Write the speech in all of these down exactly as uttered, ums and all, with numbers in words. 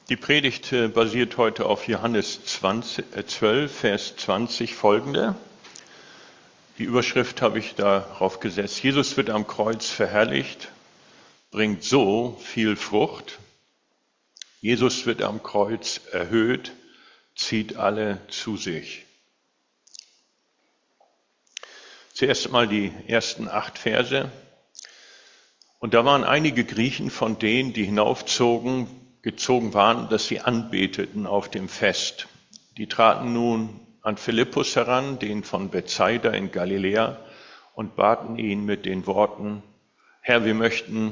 Die Predigt äh, basiert heute auf Johannes zwanzig, äh, zwölf, Vers zwanzig folgende. Die Überschrift habe ich darauf gesetzt. Jesus wird am Kreuz verherrlicht, bringt so viel Frucht. Jesus wird am Kreuz erhöht, zieht alle zu sich. Zuerst mal die ersten acht Verse. Und da waren einige Griechen von denen, die hinaufzogen, gezogen waren, dass sie anbeteten auf dem Fest. Die traten nun an Philippus heran, den von Bethsaida in Galiläa, und baten ihn mit den Worten: Herr, wir möchten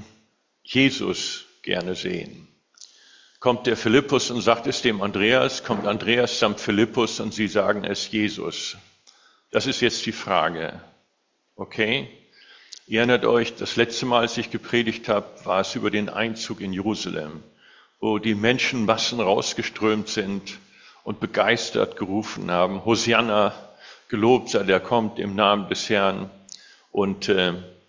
Jesus gerne sehen. Kommt der Philippus und sagt es dem Andreas, kommt Andreas samt Philippus und sie sagen es Jesus. Das ist jetzt die Frage. Okay? Ihr erinnert euch, das letzte Mal, als ich gepredigt habe, war es über den Einzug in Jerusalem, wo die Menschenmassen rausgeströmt sind und begeistert gerufen haben: Hosianna, gelobt sei der kommt im Namen des Herrn. Und, äh,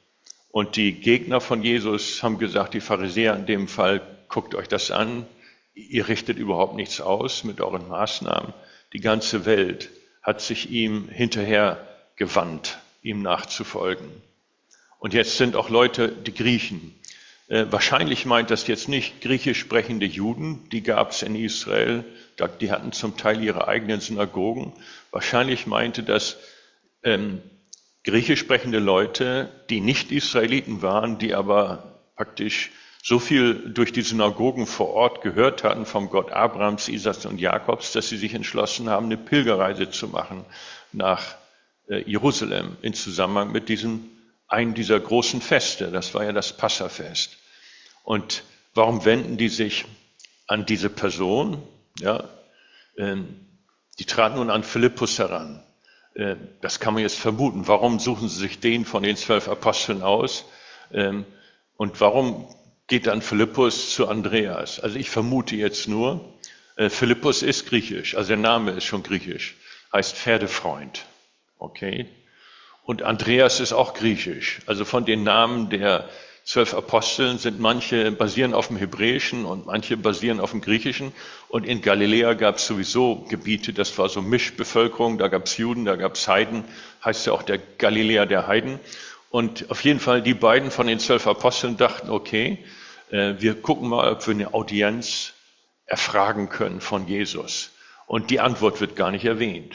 und die Gegner von Jesus haben gesagt, die Pharisäer in dem Fall: Guckt euch das an, ihr richtet überhaupt nichts aus mit euren Maßnahmen. Die ganze Welt hat sich ihm hinterher gewandt, ihm nachzufolgen. Und jetzt sind auch Leute, die Griechen. Äh, wahrscheinlich meint das jetzt nicht griechisch sprechende Juden, die gab es in Israel, die hatten zum Teil ihre eigenen Synagogen. Wahrscheinlich meinte das ähm, griechisch sprechende Leute, die nicht Israeliten waren, die aber praktisch so viel durch die Synagogen vor Ort gehört hatten vom Gott Abrahams, Isaaks und Jakobs, dass sie sich entschlossen haben, eine Pilgerreise zu machen nach äh, Jerusalem in Zusammenhang mit diesem einen dieser großen Feste. Das war ja das Passafest. Und warum wenden die sich an diese Person? Ja, ähm, die traten nun an Philippus heran. Äh, das kann man jetzt vermuten. Warum suchen sie sich den von den zwölf Aposteln aus? Ähm, und warum geht dann Philippus zu Andreas? Also ich vermute jetzt nur, äh, Philippus ist griechisch, also der Name ist schon griechisch, heißt Pferdefreund. Okay? Und Andreas ist auch griechisch. Also von den Namen der zwölf Aposteln sind manche basieren auf dem Hebräischen und manche basieren auf dem Griechischen. Und in Galiläa gab es sowieso Gebiete, das war so Mischbevölkerung, da gab es Juden, da gab es Heiden, heißt ja auch der Galiläa der Heiden. Und auf jeden Fall die beiden von den zwölf Aposteln dachten, okay, äh, wir gucken mal, ob wir eine Audienz erfragen können von Jesus. Und die Antwort wird gar nicht erwähnt.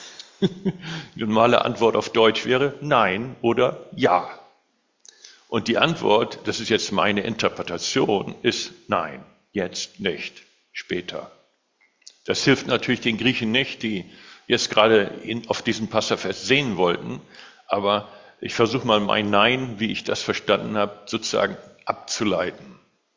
Die normale Antwort auf Deutsch wäre nein oder ja. Und die Antwort, das ist jetzt meine Interpretation, ist nein, jetzt nicht, später. Das hilft natürlich den Griechen nicht, die jetzt gerade in, auf diesem Passafest sehen wollten, aber ich versuche mal mein Nein, wie ich das verstanden habe, sozusagen abzuleiten.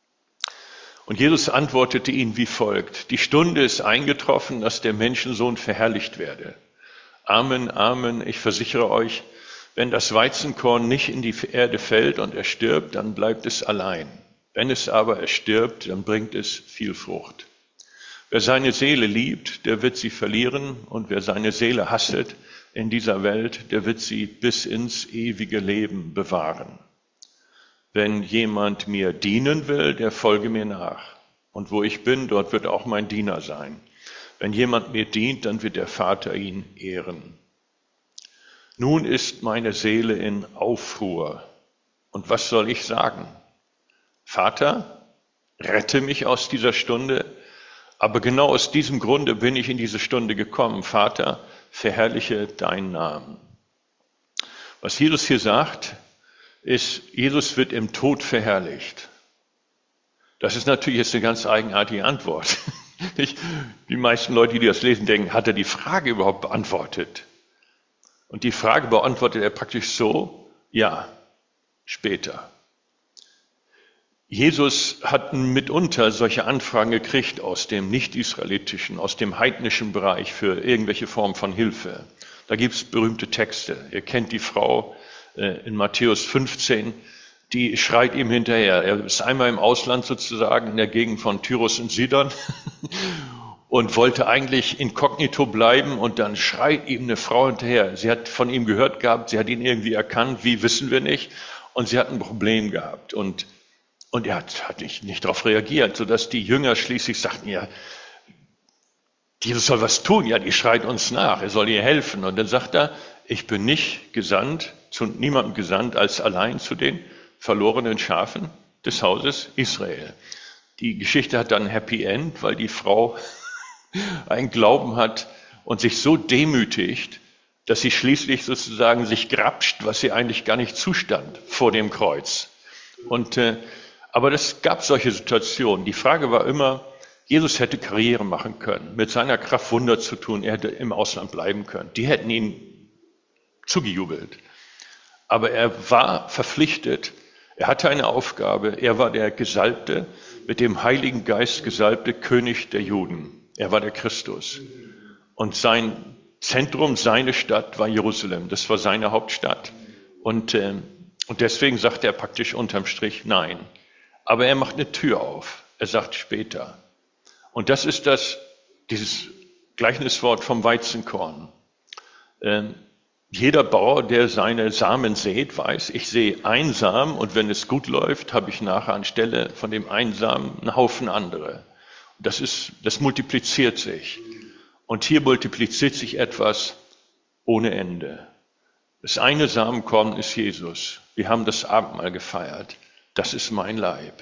Und Jesus antwortete ihnen wie folgt: Die Stunde ist eingetroffen, dass der Menschensohn verherrlicht werde. Amen, Amen, ich versichere euch, wenn das Weizenkorn nicht in die Erde fällt und er stirbt, dann bleibt es allein. Wenn es aber erstirbt, dann bringt es viel Frucht. Wer seine Seele liebt, der wird sie verlieren, und wer seine Seele hasset in dieser Welt, der wird sie bis ins ewige Leben bewahren. Wenn jemand mir dienen will, der folge mir nach. Und wo ich bin, dort wird auch mein Diener sein. Wenn jemand mir dient, dann wird der Vater ihn ehren. Nun ist meine Seele in Aufruhr. Und was soll ich sagen? Vater, rette mich aus dieser Stunde. Aber genau aus diesem Grunde bin ich in diese Stunde gekommen. Vater, verherrliche deinen Namen. Was Jesus hier sagt, ist, Jesus wird im Tod verherrlicht. Das ist natürlich jetzt eine ganz eigenartige Antwort. Die meisten Leute, die das lesen, denken, hat er die Frage überhaupt beantwortet? Und die Frage beantwortet er praktisch so: Ja, später. Jesus hat mitunter solche Anfragen gekriegt aus dem nicht-israelitischen, aus dem heidnischen Bereich für irgendwelche Form von Hilfe. Da gibt es berühmte Texte. Ihr kennt die Frau äh, in Matthäus fünfzehn, die schreit ihm hinterher. Er ist einmal im Ausland sozusagen, in der Gegend von Tyrus und Sidon und wollte eigentlich inkognito bleiben, und dann schreit ihm eine Frau hinterher. Sie hat von ihm gehört gehabt, sie hat ihn irgendwie erkannt, wie wissen wir nicht, und sie hat ein Problem gehabt. Und, Und er hat, hat nicht, nicht darauf reagiert, sodass die Jünger schließlich sagten, ja, Jesus soll was tun, ja, die schreit uns nach, er soll ihr helfen. Und dann sagt er, ich bin nicht gesandt, zu niemandem gesandt, als allein zu den verlorenen Schafen des Hauses Israel. Die Geschichte hat dann ein Happy End, weil die Frau einen Glauben hat und sich so demütigt, dass sie schließlich sozusagen sich grapscht, was ihr eigentlich gar nicht zustand vor dem Kreuz. Und, äh, aber es gab solche Situationen. Die Frage war immer, Jesus hätte Karriere machen können, mit seiner Kraft Wunder zu tun, er hätte im Ausland bleiben können. Die hätten ihn zugejubelt. Aber er war verpflichtet, er hatte eine Aufgabe, er war der Gesalbte, mit dem Heiligen Geist gesalbte König der Juden. Er war der Christus. Und sein Zentrum, seine Stadt war Jerusalem. Das war seine Hauptstadt. Und, äh, und deswegen sagt er praktisch unterm Strich nein. Aber er macht eine Tür auf. Er sagt später. Und das ist das, dieses Gleichniswort vom Weizenkorn. Ähm, jeder Bauer, der seine Samen sät, weiß, ich sehe einen Samen und wenn es gut läuft, habe ich nachher anstelle von dem einen Samen einen Haufen andere. Das ist, das multipliziert sich. Und hier multipliziert sich etwas ohne Ende. Das eine Samenkorn ist Jesus. Wir haben das Abendmahl gefeiert. Das ist mein Leib.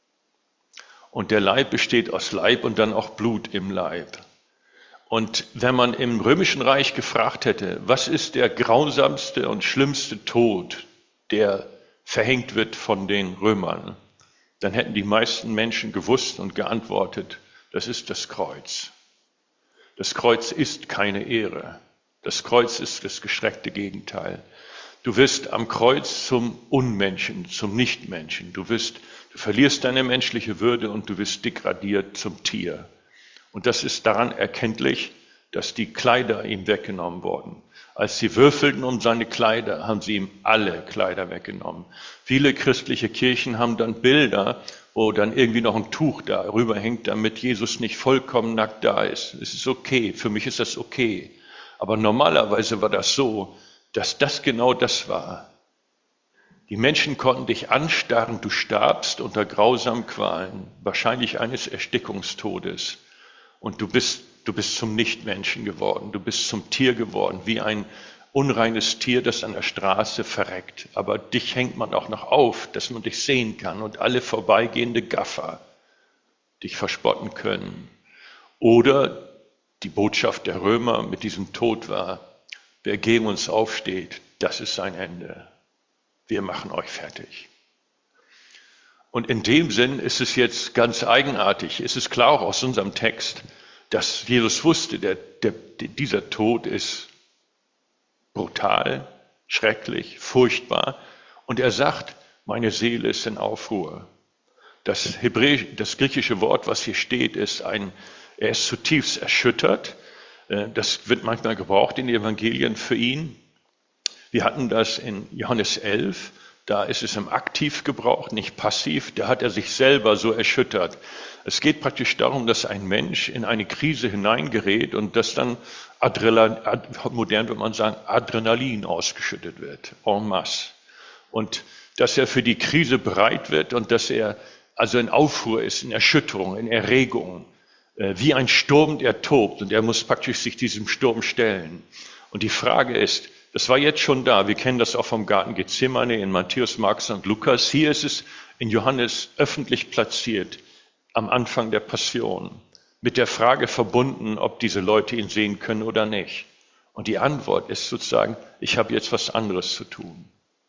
Und der Leib besteht aus Leib und dann auch Blut im Leib. Und wenn man im Römischen Reich gefragt hätte, was ist der grausamste und schlimmste Tod, der verhängt wird von den Römern, dann hätten die meisten Menschen gewusst und geantwortet, das ist das Kreuz. Das Kreuz ist keine Ehre. Das Kreuz ist das gestreckte Gegenteil. Du wirst am Kreuz zum Unmenschen, zum Nichtmenschen. Du wirst, du verlierst deine menschliche Würde und du wirst degradiert zum Tier. Und das ist daran erkenntlich, dass die Kleider ihm weggenommen wurden. Als sie würfelten um seine Kleider, haben sie ihm alle Kleider weggenommen. Viele christliche Kirchen haben dann Bilder, wo dann irgendwie noch ein Tuch darüber hängt, damit Jesus nicht vollkommen nackt da ist. Es ist okay, für mich ist das okay. Aber normalerweise war das so, dass das genau das war. Die Menschen konnten dich anstarren, du starbst unter grausamen Qualen, wahrscheinlich eines Erstickungstodes. Und du bist, du bist zum Nichtmenschen geworden, du bist zum Tier geworden, wie ein unreines Tier, das an der Straße verreckt. Aber dich hängt man auch noch auf, dass man dich sehen kann und alle vorbeigehende Gaffer dich verspotten können. Oder die Botschaft der Römer mit diesem Tod war, wer gegen uns aufsteht, das ist sein Ende. Wir machen euch fertig. Und in dem Sinn ist es jetzt ganz eigenartig. Es ist klar auch aus unserem Text, dass Jesus wusste, der, der, dieser Tod ist brutal, schrecklich, furchtbar. Und er sagt, meine Seele ist in Aufruhr. Das Hebräisch, das griechische Wort, was hier steht, ist ein, er ist zutiefst erschüttert. Das wird manchmal gebraucht in den Evangelien für ihn. Wir hatten das in Johannes elf, da ist es im Aktivgebrauch, nicht passiv. Da hat er sich selber so erschüttert. Es geht praktisch darum, dass ein Mensch in eine Krise hineingerät und dass dann Adrenalin, modern würde man sagen, Adrenalin ausgeschüttet wird, en masse. Und dass er für die Krise bereit wird und dass er also in Aufruhr ist, in Erschütterung, in Erregung. Wie ein Sturm, der tobt und er muss praktisch sich diesem Sturm stellen. Und die Frage ist, das war jetzt schon da, wir kennen das auch vom Garten Gethsemane in Matthäus, Markus und Lukas. Hier ist es in Johannes öffentlich platziert, am Anfang der Passion, mit der Frage verbunden, ob diese Leute ihn sehen können oder nicht. Und die Antwort ist sozusagen, ich habe jetzt was anderes zu tun.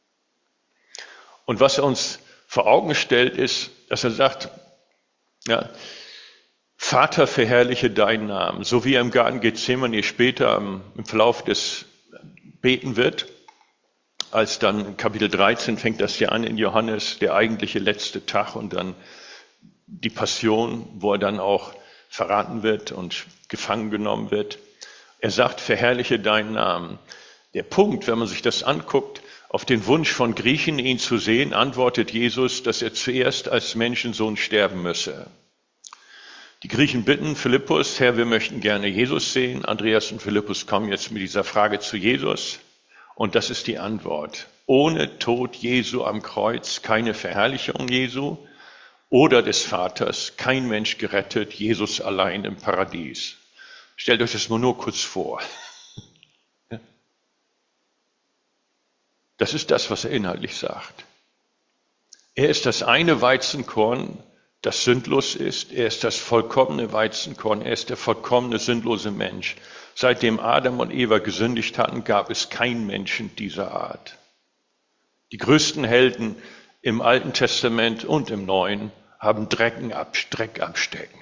Und was er uns vor Augen stellt, ist, dass er sagt, ja, Vater, verherrliche deinen Namen, so wie er im Garten Gethsemane später im Verlauf des Beten wird, als dann Kapitel dreizehn fängt das ja an in Johannes, der eigentliche letzte Tag und dann die Passion, wo er dann auch verraten wird und gefangen genommen wird. Er sagt, verherrliche deinen Namen. Der Punkt, wenn man sich das anguckt, auf den Wunsch von Griechen, ihn zu sehen, antwortet Jesus, dass er zuerst als Menschensohn sterben müsse. Die Griechen bitten Philippus, Herr, wir möchten gerne Jesus sehen. Andreas und Philippus kommen jetzt mit dieser Frage zu Jesus. Und das ist die Antwort. Ohne Tod Jesu am Kreuz keine Verherrlichung Jesu. oder des Vaters, kein Mensch gerettet, Jesus allein im Paradies. Stellt euch das mal nur kurz vor. Das ist das, was er inhaltlich sagt. Er ist das eine Weizenkorn, das sündlos ist. Er ist das vollkommene Weizenkorn. Er ist der vollkommene, sündlose Mensch. Seitdem Adam und Eva gesündigt hatten, gab es keinen Menschen dieser Art. Die größten Helden im Alten Testament und im Neuen haben Drecken ab, Dreck abstecken.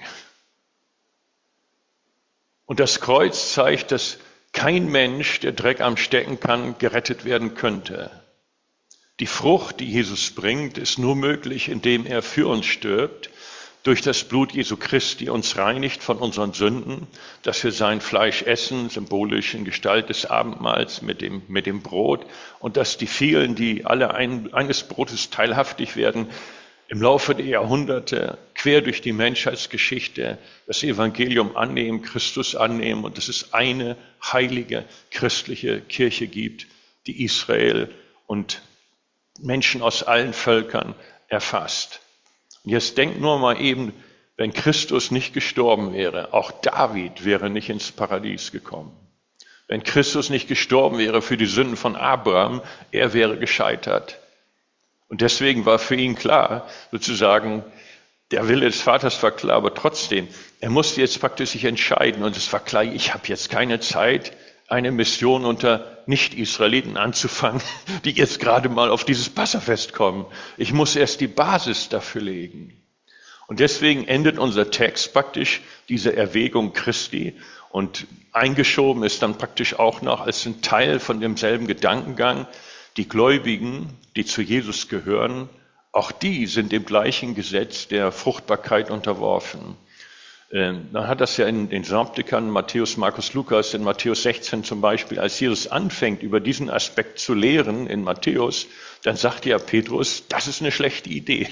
Und das Kreuz zeigt, dass kein Mensch, der Dreck am Stecken kann, gerettet werden könnte. Die Frucht, die Jesus bringt, ist nur möglich, indem er für uns stirbt, durch das Blut Jesu Christi uns reinigt von unseren Sünden, dass wir sein Fleisch essen, symbolisch in Gestalt des Abendmahls mit dem, mit dem Brot, und dass die vielen, die alle ein, eines Brotes teilhaftig werden, im Laufe der Jahrhunderte quer durch die Menschheitsgeschichte das Evangelium annehmen, Christus annehmen, und dass es eine heilige christliche Kirche gibt, die Israel und Menschen aus allen Völkern erfasst. Und jetzt denkt nur mal eben, wenn Christus nicht gestorben wäre, auch David wäre nicht ins Paradies gekommen. Wenn Christus nicht gestorben wäre für die Sünden von Abraham, er wäre gescheitert. Und deswegen war für ihn klar, sozusagen, der Wille des Vaters war klar, aber trotzdem, er musste jetzt praktisch sich entscheiden. Und es war klar, ich habe jetzt keine Zeit, eine Mission unter Nicht-Israeliten anzufangen, die jetzt gerade mal auf dieses Passafest kommen. Ich muss erst die Basis dafür legen. Und deswegen endet unser Text praktisch diese Erwägung Christi, und eingeschoben ist dann praktisch auch noch als ein Teil von demselben Gedankengang, die Gläubigen, die zu Jesus gehören, auch die sind dem gleichen Gesetz der Fruchtbarkeit unterworfen. Man hat das ja in den Synoptikern, Matthäus, Markus, Lukas, in Matthäus sechzehn zum Beispiel, als Jesus anfängt, über diesen Aspekt zu lehren in Matthäus, dann sagt ja Petrus, das ist eine schlechte Idee.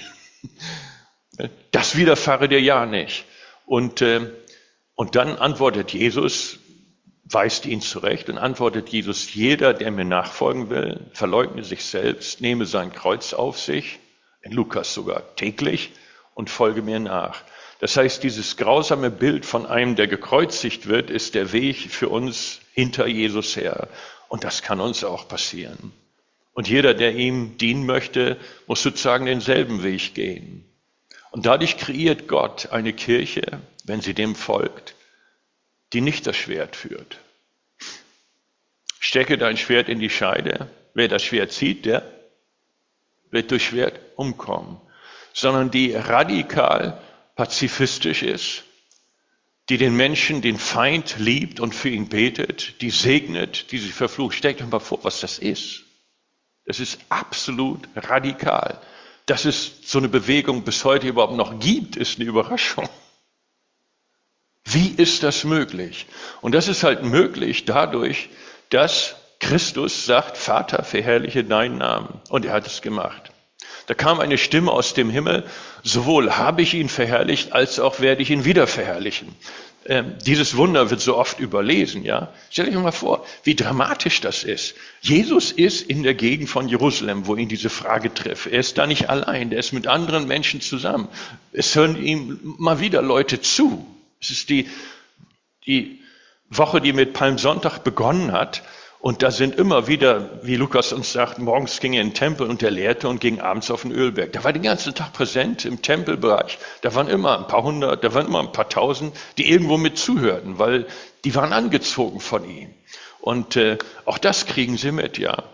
Das widerfahre dir ja nicht. Und, und dann antwortet Jesus, weist ihn zurecht und antwortet Jesus, jeder, der mir nachfolgen will, verleugne sich selbst, nehme sein Kreuz auf sich, in Lukas sogar täglich, und folge mir nach. Das heißt, dieses grausame Bild von einem, der gekreuzigt wird, ist der Weg für uns hinter Jesus her. Und das kann uns auch passieren. Und jeder, der ihm dienen möchte, muss sozusagen denselben Weg gehen. Und dadurch kreiert Gott eine Kirche, wenn sie dem folgt, die nicht das Schwert führt. Stecke dein Schwert in die Scheide. Wer das Schwert zieht, der wird durch Schwert umkommen. Sondern die radikal pazifistisch ist, die den Menschen, den Feind liebt und für ihn betet, die segnet, die sich verflucht. Stellt euch mal vor, was das ist. Das ist absolut radikal. Dass es so eine Bewegung bis heute überhaupt noch gibt, ist eine Überraschung. Wie ist das möglich? Und das ist halt möglich dadurch, dass Christus sagt, Vater, verherrliche deinen Namen. Und er hat es gemacht. Da kam eine Stimme aus dem Himmel, sowohl habe ich ihn verherrlicht, als auch werde ich ihn wieder verherrlichen. Ähm, dieses Wunder wird so oft überlesen, ja. Stellt euch mal vor, wie dramatisch das ist. Jesus ist in der Gegend von Jerusalem, wo ihn diese Frage trifft. Er ist da nicht allein, er ist mit anderen Menschen zusammen. Es hören ihm mal wieder Leute zu. Es ist die, die Woche, die mit Palmsonntag begonnen hat. Und da sind immer wieder, wie Lukas uns sagt, morgens ging er in den Tempel und er lehrte und ging abends auf den Ölberg. Da war den ganzen Tag präsent im Tempelbereich. Da waren immer ein paar hundert, da waren immer ein paar tausend, die irgendwo mit zuhörten, weil die waren angezogen von ihm. Und äh, auch das kriegen sie mit, ja.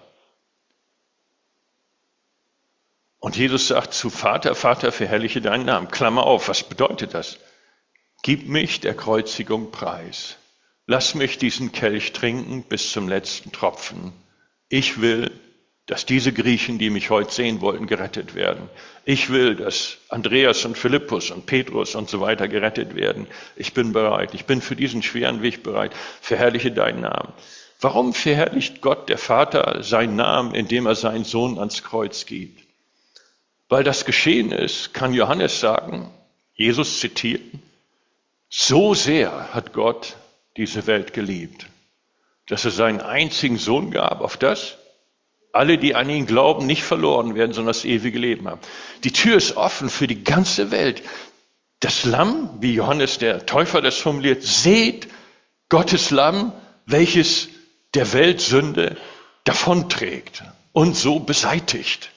Und Jesus sagt zu Vater, Vater, verherrliche deinen Namen. Klammer auf, was bedeutet das? Gib mich der Kreuzigung preis. Lass mich diesen Kelch trinken bis zum letzten Tropfen. Ich will, dass diese Griechen, die mich heute sehen wollten, gerettet werden. Ich will, dass Andreas und Philippus und Petrus und so weiter gerettet werden. Ich bin bereit. Ich bin für diesen schweren Weg bereit. Verherrliche deinen Namen. Warum verherrlicht Gott, der Vater, seinen Namen, indem er seinen Sohn ans Kreuz gibt? Weil das geschehen ist, kann Johannes sagen, Jesus zitieren, so sehr hat Gott diese Welt geliebt, dass er seinen einzigen Sohn gab, auf das alle, die an ihn glauben, nicht verloren werden, sondern das ewige Leben haben. Die Tür ist offen für die ganze Welt. Das Lamm, wie Johannes der Täufer das formuliert, seht Gottes Lamm, welches der Welt Sünde davonträgt und so beseitigt.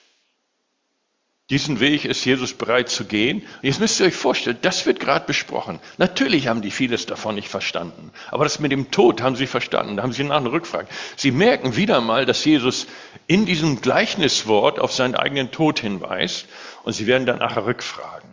Diesen Weg ist Jesus bereit zu gehen. Und jetzt müsst ihr euch vorstellen, das wird gerade besprochen. Natürlich haben die vieles davon nicht verstanden. Aber das mit dem Tod haben sie verstanden. Da haben sie nach einer Rückfrage. Sie merken wieder mal, dass Jesus in diesem Gleichniswort auf seinen eigenen Tod hinweist. Und sie werden dann nachher rückfragen.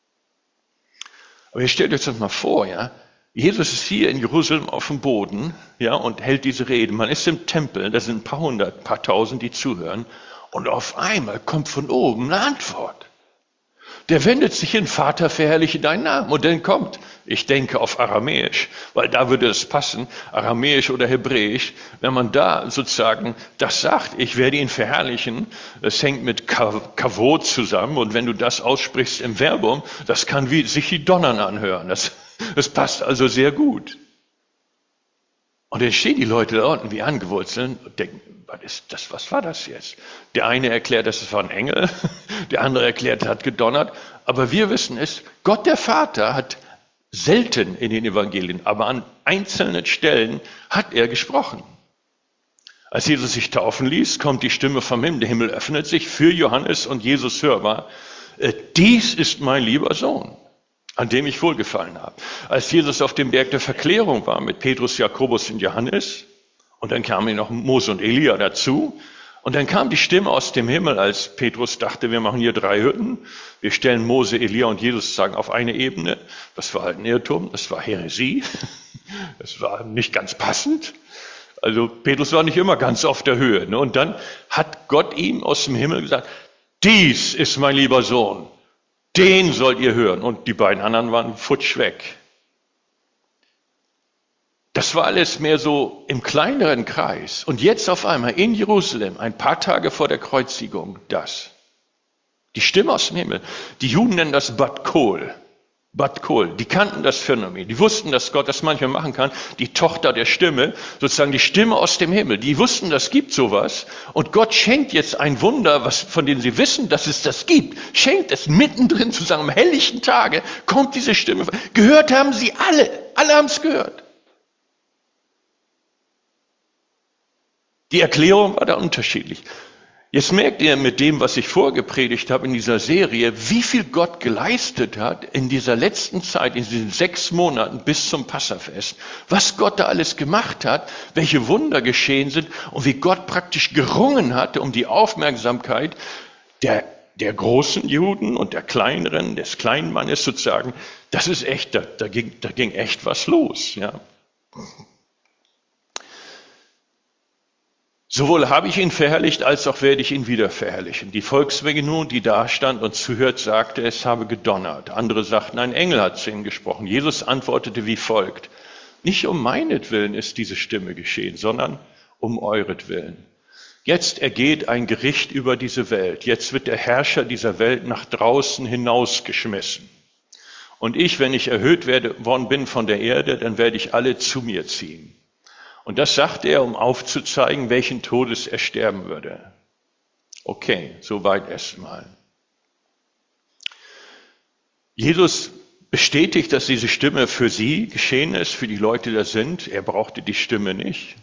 Aber ihr stellt euch das mal vor, ja. Jesus ist hier in Jerusalem auf dem Boden, ja, und hält diese Rede. Man ist im Tempel, da sind ein paar hundert, ein paar tausend, die zuhören. Und auf einmal kommt von oben eine Antwort. Der wendet sich hin, Vater, verherrliche deinen Namen. Und dann kommt, ich denke auf Aramäisch, weil da würde es passen, Aramäisch oder Hebräisch, wenn man da sozusagen das sagt, ich werde ihn verherrlichen, das hängt mit Kavod zusammen. Und wenn du das aussprichst im Verbum, das kann wie sich wie Donnern anhören. Das, das passt also sehr gut. Und dann stehen die Leute da unten wie angewurzelt und denken, was ist das, was war das jetzt? Der eine erklärt, das war ein Engel, der andere erklärt, er hat gedonnert. Aber wir wissen es, Gott der Vater hat selten in den Evangelien, aber an einzelnen Stellen hat er gesprochen. Als Jesus sich taufen ließ, kommt die Stimme vom Himmel, der Himmel öffnet sich für Johannes und Jesus hörbar. Dies ist mein lieber Sohn, an dem ich wohlgefallen habe. Als Jesus auf dem Berg der Verklärung war mit Petrus, Jakobus und Johannes, und dann kamen noch Mose und Elia dazu, und dann kam die Stimme aus dem Himmel, als Petrus dachte, wir machen hier drei Hütten, wir stellen Mose, Elia und Jesus sozusagen auf eine Ebene. Das war halt ein Irrtum, das war Häresie, das war nicht ganz passend. Also Petrus war nicht immer ganz auf der Höhe. Ne? Und dann hat Gott ihm aus dem Himmel gesagt, dies ist mein lieber Sohn. Den sollt ihr hören. Und die beiden anderen waren futsch weg. Das war alles mehr so im kleineren Kreis. Und jetzt auf einmal in Jerusalem, ein paar Tage vor der Kreuzigung, das. Die Stimme aus dem Himmel. Die Juden nennen das Bat Kol. Bat Kol. Die kannten das Phänomen. Die wussten, dass Gott das manchmal machen kann. Die Tochter der Stimme, sozusagen die Stimme aus dem Himmel. Die wussten, das gibt sowas. Und Gott schenkt jetzt ein Wunder, was, von dem sie wissen, dass es das gibt. Schenkt es mittendrin, sozusagen am helllichten Tage, kommt diese Stimme. Gehört haben sie alle. Alle haben es gehört. Die Erklärung war da unterschiedlich. Jetzt merkt ihr mit dem, was ich vorgepredigt habe in dieser Serie, wie viel Gott geleistet hat in dieser letzten Zeit, in diesen sechs Monaten bis zum Passafest. Was Gott da alles gemacht hat, welche Wunder geschehen sind und wie Gott praktisch gerungen hatte um die Aufmerksamkeit der, der großen Juden und der kleineren, des kleinen Mannes sozusagen. Das ist echt, da, da, ging, da ging echt was los, ja. Sowohl habe ich ihn verherrlicht, als auch werde ich ihn wieder verherrlichen. Die Volksmenge nun, die da stand und zuhört, sagte, es habe gedonnert. Andere sagten, ein Engel hat zu ihm gesprochen. Jesus antwortete wie folgt. Nicht um meinetwillen ist diese Stimme geschehen, sondern um euretwillen. Jetzt ergeht ein Gericht über diese Welt. Jetzt wird der Herrscher dieser Welt nach draußen hinausgeschmissen. Und ich, wenn ich erhöht werde, worden bin von der Erde, dann werde ich alle zu mir ziehen. Und das sagt er, um aufzuzeigen, welchen Todes er sterben würde. Okay, soweit erstmal. Jesus bestätigt, dass diese Stimme für sie geschehen ist, für die Leute, die da sind. Er brauchte die Stimme nicht.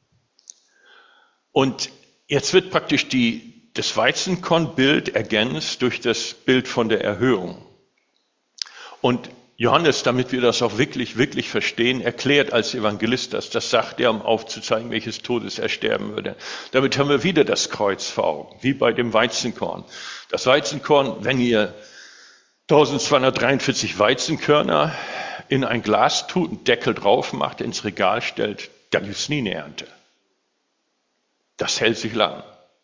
Und jetzt wird praktisch die, das Weizenkornbild ergänzt durch das Bild von der Erhöhung. Und Johannes, damit wir das auch wirklich, wirklich verstehen, erklärt als Evangelist das. Das sagt er, um aufzuzeigen, welches Todes er sterben würde. Damit haben wir wieder das Kreuz vor Augen, wie bei dem Weizenkorn. Das Weizenkorn, wenn ihr eintausendzweihundertdreiundvierzig Weizenkörner in ein Glas tut, einen Deckel drauf macht, ins Regal stellt, dann gibt es nie eine Ernte. Das hält sich lang.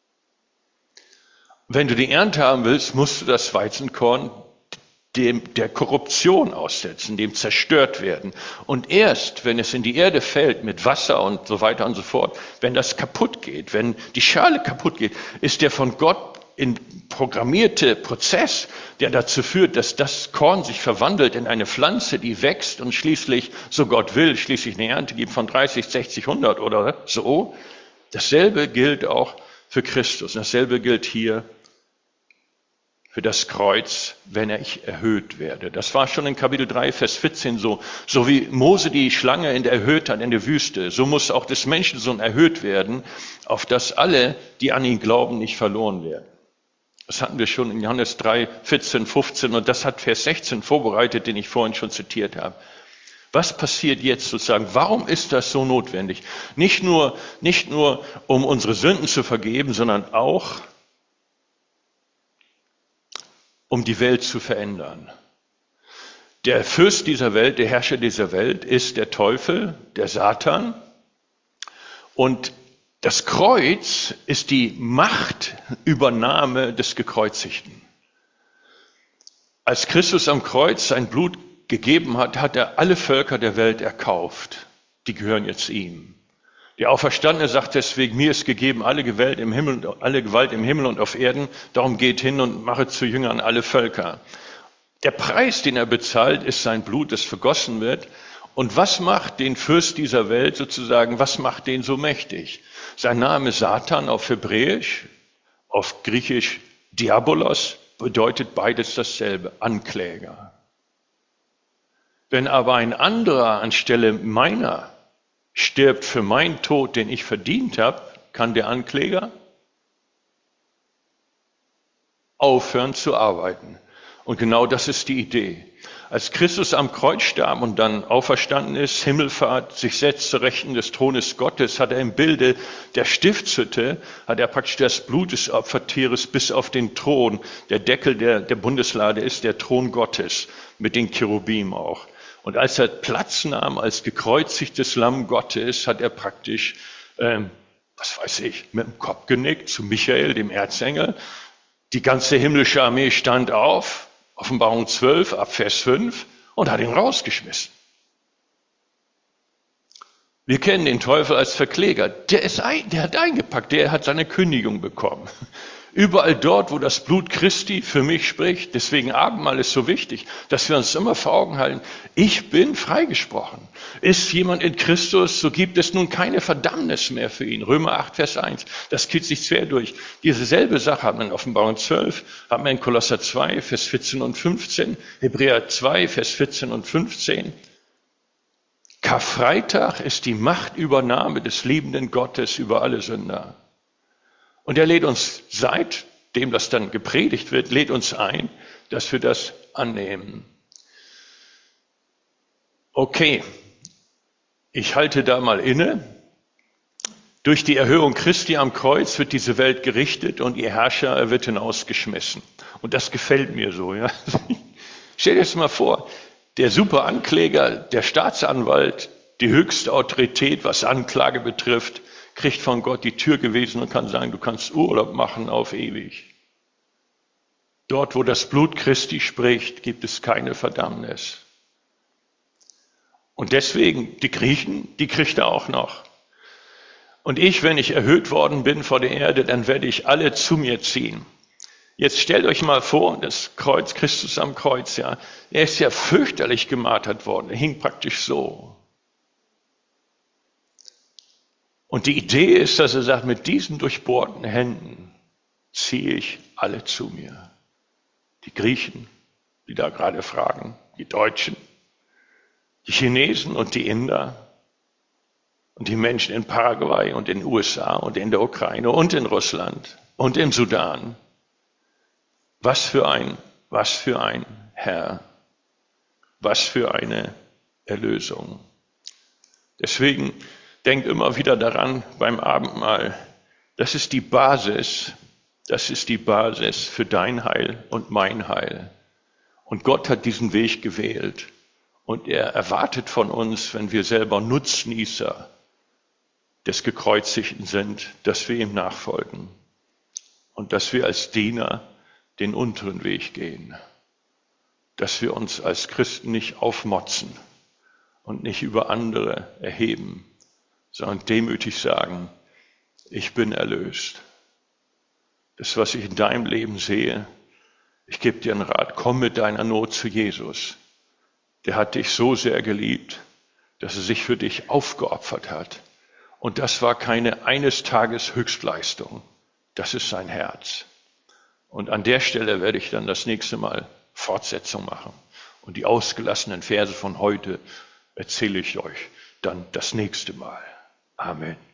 Wenn du die Ernte haben willst, musst du das Weizenkorn dem der Korruption aussetzen, dem zerstört werden. Und erst, wenn es in die Erde fällt mit Wasser und so weiter und so fort, wenn das kaputt geht, wenn die Schale kaputt geht, ist der von Gott in programmierte Prozess, der dazu führt, dass das Korn sich verwandelt in eine Pflanze, die wächst und schließlich, so Gott will, schließlich eine Ernte gibt von dreißig, sechzig, hundert oder so. Dasselbe gilt auch für Christus. Dasselbe gilt hier für das Kreuz, wenn ich erhöht werde. Das war schon in Kapitel drei, Vers vierzehn so. So wie Mose die Schlange in der erhöht hat in der Wüste, so muss auch des Menschensohn erhöht werden, auf dass alle, die an ihn glauben, nicht verloren werden. Das hatten wir schon in Johannes drei, vierzehn, fünfzehn und das hat Vers sechzehn vorbereitet, den ich vorhin schon zitiert habe. Was passiert jetzt sozusagen? Warum ist das so notwendig? Nicht nur, nicht nur, um unsere Sünden zu vergeben, sondern auch, um die Welt zu verändern. Der Fürst dieser Welt, der Herrscher dieser Welt ist der Teufel, der Satan. Und das Kreuz ist die Machtübernahme des Gekreuzigten. Als Christus am Kreuz sein Blut gegeben hat, hat er alle Völker der Welt erkauft. Die gehören jetzt ihm. Der Auferstandene sagt deswegen, mir ist gegeben alle Gewalt im Himmel, alle Gewalt im Himmel und auf Erden. Darum geht hin und mache zu Jüngern alle Völker. Der Preis, den er bezahlt, ist sein Blut, das vergossen wird. Und was macht den Fürst dieser Welt sozusagen, was macht den so mächtig? Sein Name Satan auf Hebräisch, auf Griechisch Diabolos, bedeutet beides dasselbe, Ankläger. Wenn aber ein anderer anstelle meiner stirbt für meinen Tod, den ich verdient habe, kann der Ankläger aufhören zu arbeiten. Und genau das ist die Idee. Als Christus am Kreuz starb und dann auferstanden ist, Himmelfahrt, sich setzt zur Rechten des Thrones Gottes, hat er im Bilde der Stiftshütte, hat er praktisch das Blut des Opfertieres bis auf den Thron. Der Deckel der, der Bundeslade ist der Thron Gottes, mit den Cherubim auch. Und als er Platz nahm als gekreuzigtes Lamm Gottes, hat er praktisch, ähm, was weiß ich, mit dem Kopf genickt zu Michael, dem Erzengel. Die ganze himmlische Armee stand auf, Offenbarung zwölf, ab Vers fünf, und hat ihn rausgeschmissen. Wir kennen den Teufel als Verkläger. Der, ist ein, der hat eingepackt, der hat seine Kündigung bekommen. Überall dort, wo das Blut Christi für mich spricht, deswegen Abendmahl ist so wichtig, dass wir uns immer vor Augen halten, ich bin freigesprochen. Ist jemand in Christus, so gibt es nun keine Verdammnis mehr für ihn. Römer acht, Vers eins, das geht sich quer durch. Diese selbe Sache haben wir in Offenbarung zwölf, haben wir in Kolosser zwei, Vers vierzehn und fünfzehn, Hebräer zwei, Vers vierzehn und fünfzehn. Karfreitag ist die Machtübernahme des liebenden Gottes über alle Sünder. Und er lädt uns, seitdem das dann gepredigt wird, lädt uns ein, dass wir das annehmen. Okay, ich halte da mal inne. Durch die Erhöhung Christi am Kreuz wird diese Welt gerichtet und ihr Herrscher er wird hinausgeschmissen. Und das gefällt mir so. Ja. Stell dir das mal vor, der Superankläger, der Staatsanwalt, die höchste Autorität, was Anklage betrifft, kriegt von Gott die Tür gewiesen und kann sagen, du kannst Urlaub machen auf ewig. Dort, wo das Blut Christi spricht, gibt es keine Verdammnis. Und deswegen, die Griechen, die kriegt er auch noch. Und ich, wenn ich erhöht worden bin vor der Erde, dann werde ich alle zu mir ziehen. Jetzt stellt euch mal vor, das Kreuz, Christus am Kreuz, ja, er ist ja fürchterlich gemartert worden, er hing praktisch so. Und die Idee ist, dass er sagt, mit diesen durchbohrten Händen ziehe ich alle zu mir. Die Griechen, die da gerade fragen, die Deutschen, die Chinesen und die Inder und die Menschen in Paraguay und in den U S A und in der Ukraine und in Russland und im Sudan. Was für ein, was für ein Herr, was für eine Erlösung. Deswegen denkt immer wieder daran beim Abendmahl, das ist die Basis, das ist die Basis für dein Heil und mein Heil. Und Gott hat diesen Weg gewählt und er erwartet von uns, wenn wir selber Nutznießer des Gekreuzigten sind, dass wir ihm nachfolgen und dass wir als Diener den unteren Weg gehen, dass wir uns als Christen nicht aufmotzen und nicht über andere erheben, sondern demütig sagen, ich bin erlöst. Das, was ich in deinem Leben sehe, ich gebe dir einen Rat, komm mit deiner Not zu Jesus. Der hat dich so sehr geliebt, dass er sich für dich aufgeopfert hat. Und das war keine eines Tages Höchstleistung. Das ist sein Herz. Und an der Stelle werde ich dann das nächste Mal Fortsetzung machen. Und die ausgelassenen Verse von heute erzähle ich euch dann das nächste Mal. Amen.